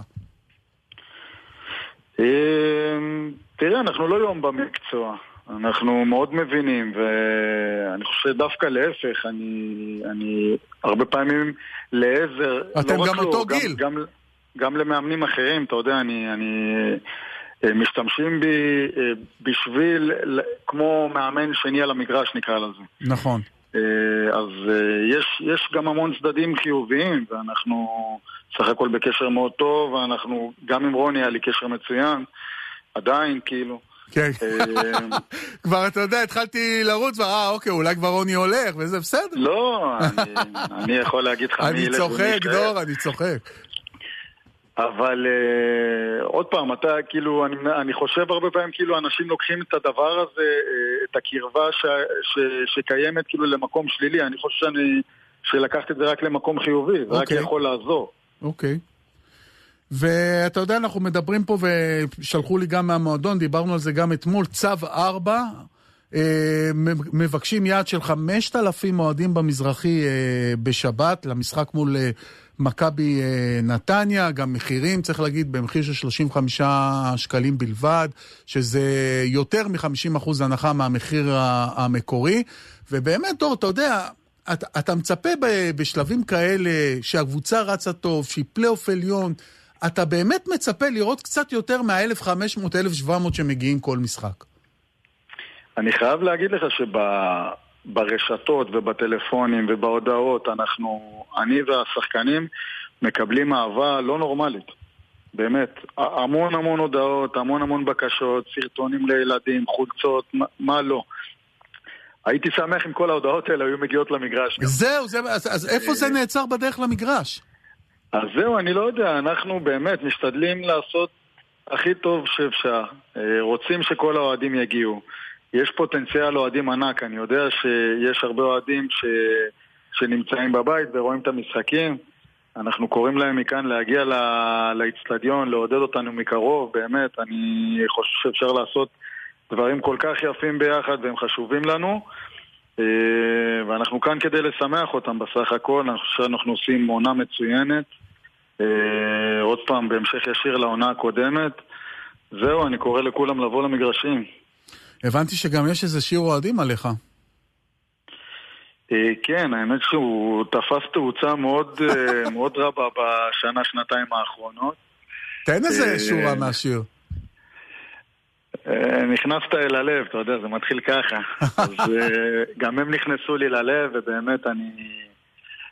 תראה, אנחנו לא יום במקצוע. אנחנו מאוד מבינים, ואני חושב דווקא להפך, אני, אני הרבה פעמים לעזר, אתם לא גם רק אותו לו, גיל. גם, גם, גם למאמנים אחרים, אתה יודע, אני, אני משתמשים בי בשביל, כמו מאמן שני על המגרש נקרא לזה. נכון. אז יש, יש גם המון צדדים חיוביים, ואנחנו סך הכל בקשר מאוד טוב, ואנחנו, גם עם רוני היה לי קשר מצוין, עדיין כאילו. כן. כבר אתה יודע, התחלתי לרוץ, ואה, אוקיי, אולי כבר רוני הולך, וזה בסדר. לא, אני יכול להגיד לך... אני צוחק, דור, אני צוחק. אבל עוד פעם, אתה כאילו, אני חושב הרבה פעמים כאילו אנשים לוקחים את הדבר הזה, את הקרבה שקיימת כאילו למקום שלילי. אני חושב שלקחת את זה רק למקום חיובי, זה רק יכול לעזור. אוקיי. ואתה יודע, אנחנו מדברים פה, ושלחו לי גם מהמועדון, דיברנו על זה גם אתמול, צו ארבע, מבקשים יעד של חמשת אלפים מועדים במזרחי בשבת, למשחק מול מכבי נתניה, גם מחירים, צריך להגיד, במחיר של שלושים וחמישה שקלים בלבד, שזה יותר מ-חמישים אחוז הנחה מהמחיר המקורי, ובאמת, דור, אתה יודע, אתה, אתה מצפה בשלבים כאלה, שהקבוצה רצה טוב, שהיא פלייאוף עליון, אתה באמת מצפה לראות קצת יותר מה-אלף וחמש מאות אלף שבע מאות שמגיעים כל משחק. אני חייב להגיד לך שברשתות ובטלפונים ובהודעות אנחנו, אני והשחקנים מקבלים אהבה לא נורמלית. באמת, המון המון הודעות, המון המון בקשות, סרטונים לילדים, חולצות, מה, מה לא. הייתי שמח אם כל ההודעות האלה היו מגיעות למגרש. זהו, זה, אז, אז איפה זה נעצר בדרך למגרש? אז זהו, אני לא יודע, אנחנו באמת משתדלים לעשות הכי טוב שאפשר. רוצים שכל האוהדים יגיעו. יש פוטנציאל אוהדים ענק, אני יודע שיש הרבה אוהדים ש... שנמצאים בבית ורואים את המשחקים. אנחנו קוראים להם מכאן להגיע ל... לאצטדיון, לעודד אותנו מקרוב, באמת, אני חושב שאפשר לעשות דברים כל כך יפים ביחד והם חשובים לנו. ואנחנו כאן כדי לשמח אותם בסך הכל. אני חושב שאנחנו עושים עונה מצוינת, עוד פעם בהמשך ישיר לעונה הקודמת. זהו, אני קורא לכולם לבוא למגרשים. הבנתי שגם יש איזה שיר אוהדים עליך. כן, האמת שהוא תפס תאוצה מאוד מאוד רבה בשנה שנתיים האחרונות. תן איזה שורה מהשיר. נכנסת אל הלב, אתה יודע, זה מתחיל ככה. אז גם הם נכנסו לי ללב, ובאמת אני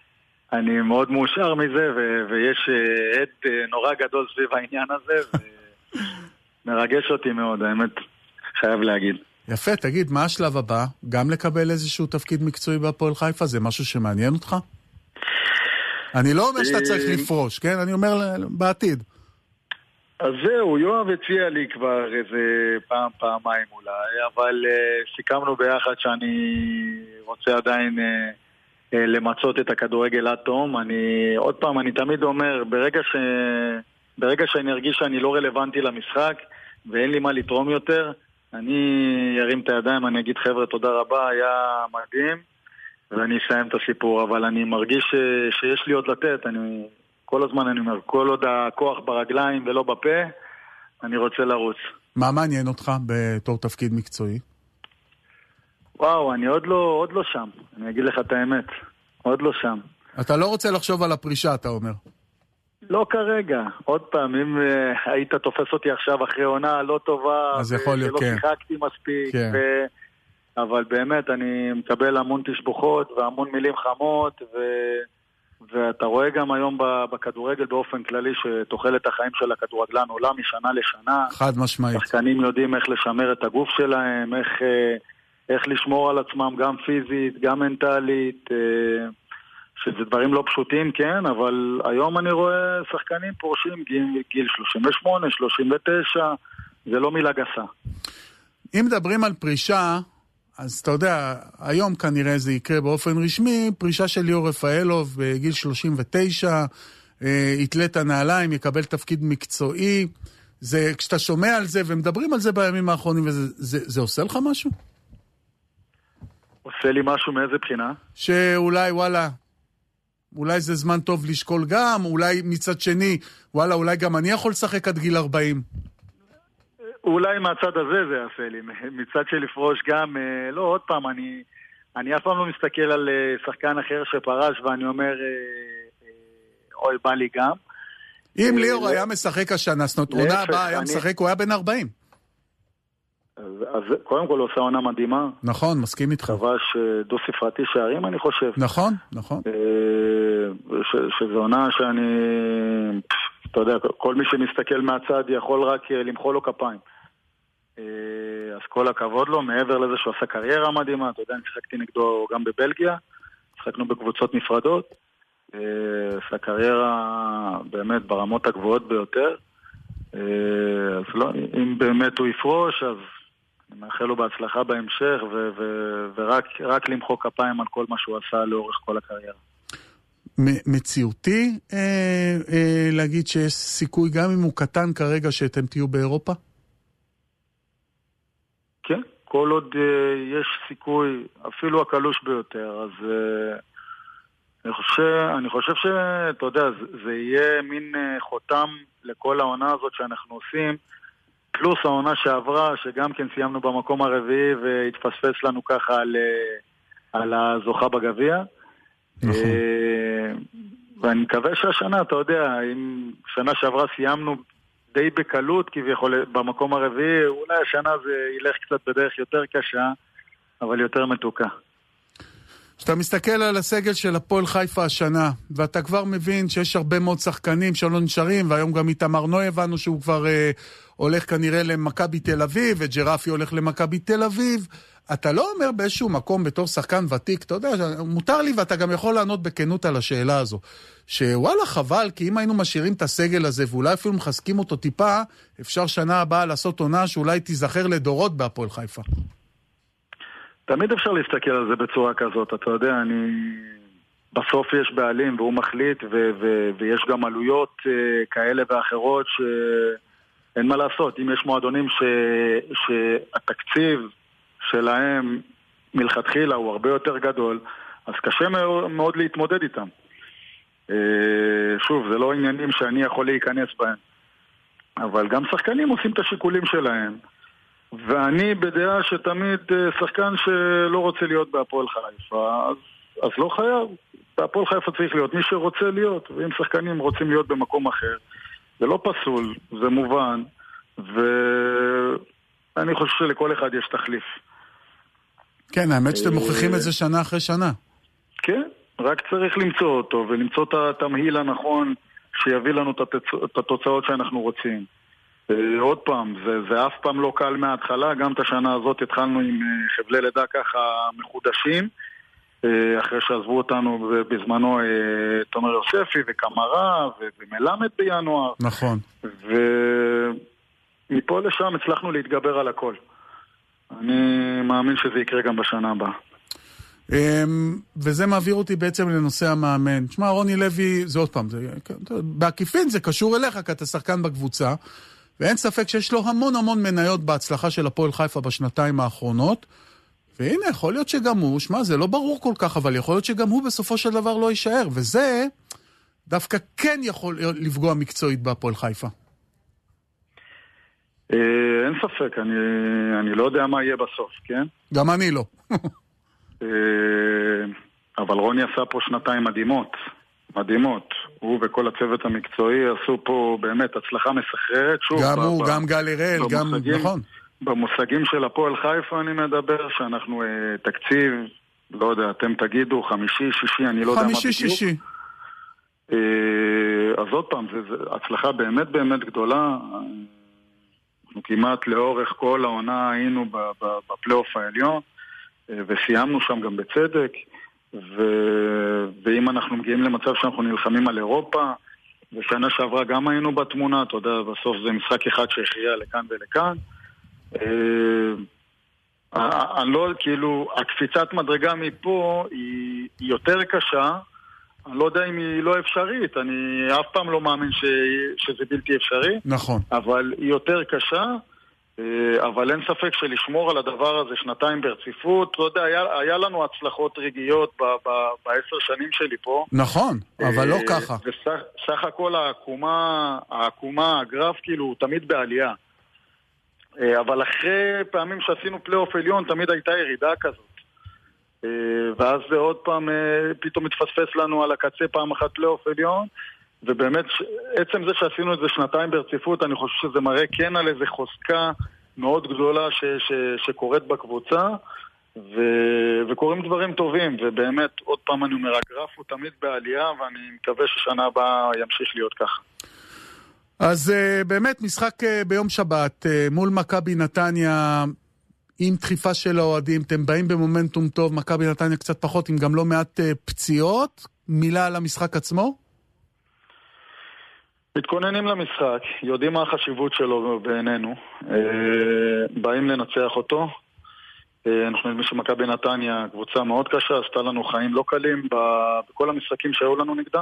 אני מאוד מאושר מזה, ו- ויש עד נורא גדול סביב העניין הזה, ומרגש אותי מאוד, האמת, חייב להגיד. יפה, תגיד, מה השלב הבא? גם לקבל איזשהו תפקיד מקצועי בהפועל חיפה? זה משהו שמעניין אותך? אני לא אומר שאתה צריך לפרוש, כן? אני אומר בעתיד. אז זהו, יואב הציע לי כבר איזה פעם, פעמיים אולי, אבל uh, סיכמנו ביחד שאני רוצה עדיין uh, uh, למצות את הכדורגל עד תום. אני, עוד פעם, אני תמיד אומר, ברגע, ש... ברגע שאני ארגיש שאני לא רלוונטי למשחק ואין לי מה לתרום יותר, אני ארים את הידיים, אני אגיד חבר'ה תודה רבה, היה מדהים, ואני אסיים את הסיפור, אבל אני מרגיש ש... שיש לי עוד לתת, אני... כל הזמן אני אומר, כל עוד הכוח ברגליים ולא בפה, אני רוצה לרוץ. מה מעניין אותך בתור תפקיד מקצועי? וואו, אני עוד לא, עוד לא שם. אני אגיד לך את האמת. עוד לא שם. אתה לא רוצה לחשוב על הפרישה, אתה אומר. לא כרגע. עוד פעם, אם uh, היית תופס אותי עכשיו אחרי עונה לא טובה, אז יכול להיות, שלא כן. שיחקתי מספיק, כן. ו... אבל באמת אני מקבל המון תשבוכות והמון מילים חמות, ו... ואתה רואה גם היום בכדורגל באופן כללי שתוחלת החיים של הכדורגלן עולה משנה לשנה. חד משמעית. שחקנים יודעים איך לשמר את הגוף שלהם, איך, איך לשמור על עצמם גם פיזית, גם מנטלית, שזה דברים לא פשוטים, כן, אבל היום אני רואה שחקנים פורשים גיל, גיל שלושים ושמונה, שלושים ותשע, זה לא מילה גסה. אם מדברים על פרישה, אז אתה יודע, היום כנראה זה יקרה באופן רשמי, פרישה של ליאור רפאלוב בגיל שלושים ותשע, יתלה את הנעליים, יקבל תפקיד מקצועי. זה, כשאתה שומע על זה ומדברים על זה בימים האחרונים, וזה, זה, זה עושה לך משהו? עושה לי משהו מאיזה בחינה? שאולי, וואלה, אולי זה זמן טוב לשקול גם, אולי מצד שני, וואלה, אולי גם אני יכול לשחק עד גיל ארבעים. אולי מהצד הזה זה יעשה לי, מצד של לפרוש גם, לא, עוד פעם, אני, אני אף פעם לא מסתכל על שחקן אחר שפרש, ואני אומר, אוי, בא לי גם. אם ליאור היה משחק השנה, זאת אומרת, עונה הבאה היה משחק, הוא היה בן ארבעים. אז קודם כל הוא עושה עונה מדהימה. נכון, מסכים איתך. כבש דו ספרתי שערים, אני חושב. נכון, נכון. שזו עונה שאני... אתה יודע, כל מי שמסתכל מהצד יכול רק למחוא לו כפיים. אז כל הכבוד לו, מעבר לזה שהוא עשה קריירה מדהימה, אתה יודע, אני שחקתי נגדו גם בבלגיה, שחקנו בקבוצות נפרדות, עשה קריירה באמת ברמות הגבוהות ביותר, אז לא, אם באמת הוא יפרוש, אז אני מאחל לו בהצלחה בהמשך, ו- ו- ורק רק למחוא כפיים על כל מה שהוא עשה לאורך כל הקריירה. מציאותי אה, אה, להגיד שיש סיכוי גם אם הוא קטן כרגע שאתם תהיו באירופה? כן, כל עוד אה, יש סיכוי, אפילו הקלוש ביותר, אז אה, אני חושב, אני חושב שאתה יודע, זה, זה יהיה מין אה, חותם לכל העונה הזאת שאנחנו עושים, פלוס העונה שעברה, שגם כן סיימנו במקום הרביעי והתפספס לנו ככה על, אה, על הזוכה בגביע. נכון. ואני מקווה שהשנה, אתה יודע, אם שנה שעברה סיימנו די בקלות כביכול במקום הרביעי, אולי השנה זה ילך קצת בדרך יותר קשה, אבל יותר מתוקה. כשאתה מסתכל על הסגל של הפועל חיפה השנה, ואתה כבר מבין שיש הרבה מאוד שחקנים שלא נשארים, והיום גם איתמר נוי הבנו שהוא כבר אה, הולך כנראה למכבי תל אביב, וג'רפי הולך למכבי תל אביב, אתה לא אומר באיזשהו מקום בתור שחקן ותיק, אתה יודע, מותר לי ואתה גם יכול לענות בכנות על השאלה הזו, שוואלה חבל, כי אם היינו משאירים את הסגל הזה, ואולי אפילו מחזקים אותו טיפה, אפשר שנה הבאה לעשות עונה שאולי תיזכר לדורות בהפועל חיפה. תמיד אפשר להסתכל על זה בצורה כזאת, אתה יודע, אני... בסוף יש בעלים והוא מחליט, ו- ו- ויש גם עלויות uh, כאלה ואחרות שאין מה לעשות. אם יש מועדונים ש- שהתקציב שלהם מלכתחילה הוא הרבה יותר גדול, אז קשה מאוד להתמודד איתם. Uh, שוב, זה לא עניינים שאני יכול להיכנס בהם. אבל גם שחקנים עושים את השיקולים שלהם. ואני בדעה שתמיד שחקן שלא רוצה להיות בהפועל חיפה, אז, אז לא חייב. בהפועל חיפה צריך להיות מי שרוצה להיות, ואם שחקנים רוצים להיות במקום אחר, זה לא פסול, זה מובן, ואני חושב שלכל אחד יש תחליף. כן, האמת שאתם מוכיחים את זה שנה אחרי שנה. כן, רק צריך למצוא אותו, ולמצוא את התמהיל הנכון שיביא לנו את התוצאות שאנחנו רוצים. עוד פעם, זה, זה אף פעם לא קל מההתחלה, גם את השנה הזאת התחלנו עם חבלי לידה ככה מחודשים, אחרי שעזבו אותנו בזמנו תומר יוספי וקמרה ומלמד בינואר. נכון. ומפה לשם הצלחנו להתגבר על הכל. אני מאמין שזה יקרה גם בשנה הבאה. וזה מעביר אותי בעצם לנושא המאמן. תשמע, רוני לוי, זה עוד פעם, זה, בעקיפין זה קשור אליך, כי אתה שחקן בקבוצה, ואין ספק שיש לו המון המון מניות בהצלחה של הפועל חיפה בשנתיים האחרונות, והנה, יכול להיות שגם הוא, שמה, זה לא ברור כל כך, אבל יכול להיות שגם הוא בסופו של דבר לא יישאר, וזה דווקא כן יכול לפגוע מקצועית בהפועל חיפה. אין ספק, אני, אני לא יודע מה יהיה בסוף, כן? גם אני לא. אבל רוני עשה פה שנתיים מדהימות, מדהימות. הוא וכל הצוות המקצועי עשו פה באמת הצלחה מסחררת. גם הוא, גם גל הראל, גם, נכון. במושגים של הפועל חיפה אני מדבר, שאנחנו תקציב, לא יודע, אתם תגידו, חמישי, שישי, אני לא יודע מה בדיוק. חמישי, שישי. אז עוד פעם, זו הצלחה באמת באמת גדולה. אנחנו כמעט לאורך כל העונה היינו בפלייאוף העליון, וסיימנו שם גם בצדק, ו... ואם אנחנו מגיעים למצב שאנחנו נלחמים על אירופה, ושנה שעברה גם היינו בתמונה, אתה יודע, בסוף זה משחק אחד שהכריע לכאן ולכאן, אני לא, כאילו, הקפיצת מדרגה מפה היא, היא יותר קשה, אני לא יודע אם היא לא אפשרית, אני אף פעם לא מאמין ש... שזה בלתי אפשרי, נכון. אבל היא יותר קשה, אבל אין ספק שלשמור על הדבר הזה שנתיים ברציפות, לא יודע, היה, היה לנו הצלחות רגעיות ב, ב, בעשר שנים שלי פה. נכון, אבל לא ככה. וסך הכל העקומה, העקומה, הגרף כאילו, הוא תמיד בעלייה. אבל אחרי פעמים שעשינו פלייאוף עליון, תמיד הייתה ירידה כזאת. ואז זה עוד פעם פתאום מתפספס לנו על הקצה פעם אחת פלייאוף עליון, ובאמת עצם זה שעשינו את זה שנתיים ברציפות, אני חושב שזה מראה כן על איזה חוזקה מאוד גדולה ש, ש, שקורית בקבוצה, ו, וקוראים דברים טובים, ובאמת עוד פעם אני אומר, הגרף הוא תמיד בעלייה, ואני מקווה ששנה הבאה ימשיך להיות ככה. אז באמת משחק ביום שבת מול מכבי נתניה, עם דחיפה של האוהדים, אתם באים במומנטום טוב, מכבי נתניה קצת פחות, עם גם לא מעט פציעות. מילה על המשחק עצמו? מתכוננים למשחק, יודעים מה החשיבות שלו בעינינו, באים לנצח אותו. אנחנו יודעים שמכבי נתניה קבוצה מאוד קשה, עשתה לנו חיים לא קלים בכל המשחקים שהיו לנו נגדם,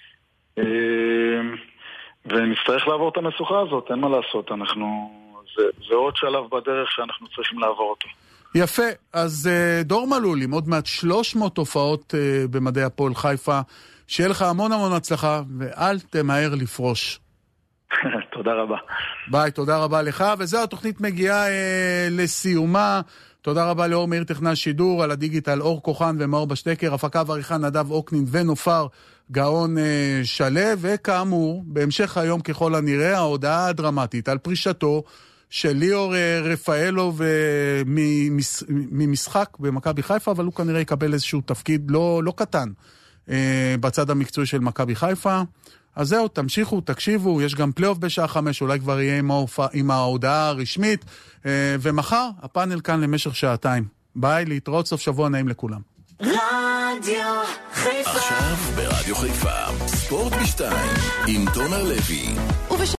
ונצטרך לעבור את המשוכה הזאת, אין מה לעשות, אנחנו... זה, זה עוד שלב בדרך שאנחנו צריכים לעבור אותו. יפה, אז דור מלול, עם עוד מעט שלוש מאות תופעות במדעי הפועל חיפה, שיהיה לך המון המון הצלחה, ואל תמהר לפרוש. תודה רבה. ביי, תודה רבה לך, וזהו, התוכנית מגיעה אה, לסיומה. תודה רבה לאור מאיר טכנן שידור, על הדיגיטל אור כוחן ומאור בשטקר, הפקה ועריכה נדב אוקנין ונופר גאון אה, שלב, וכאמור, בהמשך היום ככל הנראה, ההודעה הדרמטית על פרישתו של ליאור אה, רפאלוב אה, ממשחק במכבי חיפה, אבל הוא כנראה יקבל איזשהו תפקיד לא, לא קטן אה, בצד המקצועי של מכבי חיפה. אז זהו, תמשיכו, תקשיבו, יש גם פלייאוף בשעה חמש, אולי כבר יהיה עם, ההופע, עם ההודעה הרשמית, אה, ומחר הפאנל כאן למשך שעתיים. ביי, להתראות, סוף שבוע נעים לכולם. רדיו חיפה. עכשיו ברדיו חיפה, ספורט בשתיים, עם תומר לוי.